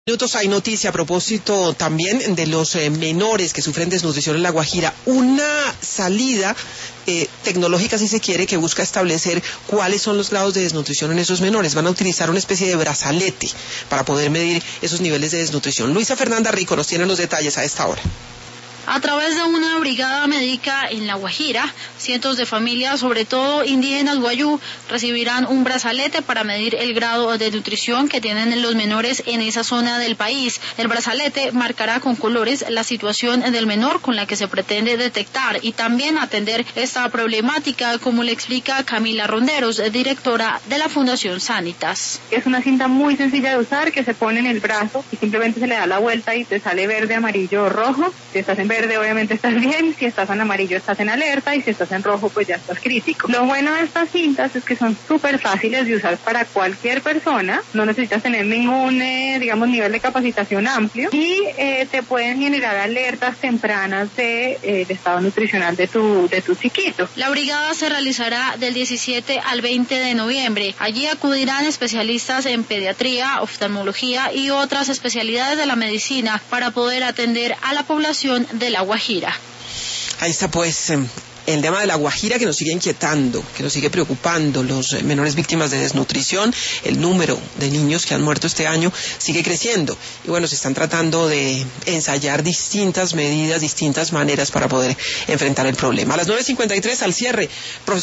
Minutos hay noticia a propósito también de los menores que sufren desnutrición en La Guajira. Una salida tecnológica, si se quiere, que busca establecer cuáles son los grados de desnutrición en esos menores. Van a utilizar una especie de brazalete para poder medir esos niveles de desnutrición. Luisa Fernanda Rico nos tiene los detalles a esta hora. A través de una brigada médica en La Guajira, cientos de familias, sobre todo indígenas guayú, recibirán un brazalete para medir el grado de nutrición que tienen los menores en esa zona del país. El brazalete marcará con colores la situación del menor con la que se pretende detectar y también atender esta problemática, como le explica Camila Ronderos, directora de la Fundación Sanitas. Es una cinta muy sencilla de usar que se pone en el brazo y simplemente se le da la vuelta y te sale verde, amarillo o rojo. Si estás en verde, obviamente estás bien, si estás en amarillo estás en alerta y si estás en rojo pues ya estás crítico. Lo bueno de estas cintas es que son súper fáciles de usar para cualquier persona, no necesitas tener ningún nivel de capacitación amplio y te pueden generar alertas tempranas del estado nutricional de tu chiquito. La brigada se realizará del 17 al 20 de noviembre. Allí acudirán especialistas en pediatría, oftalmología y otras especialidades de la medicina para poder atender a la población de La Guajira. Ahí está pues el tema de La Guajira, que nos sigue inquietando, que nos sigue preocupando. Los menores víctimas de desnutrición, el número de niños que han muerto este año sigue creciendo. Y bueno, se están tratando de ensayar distintas medidas, distintas maneras para poder enfrentar el problema. A las 9:53 al cierre, profesor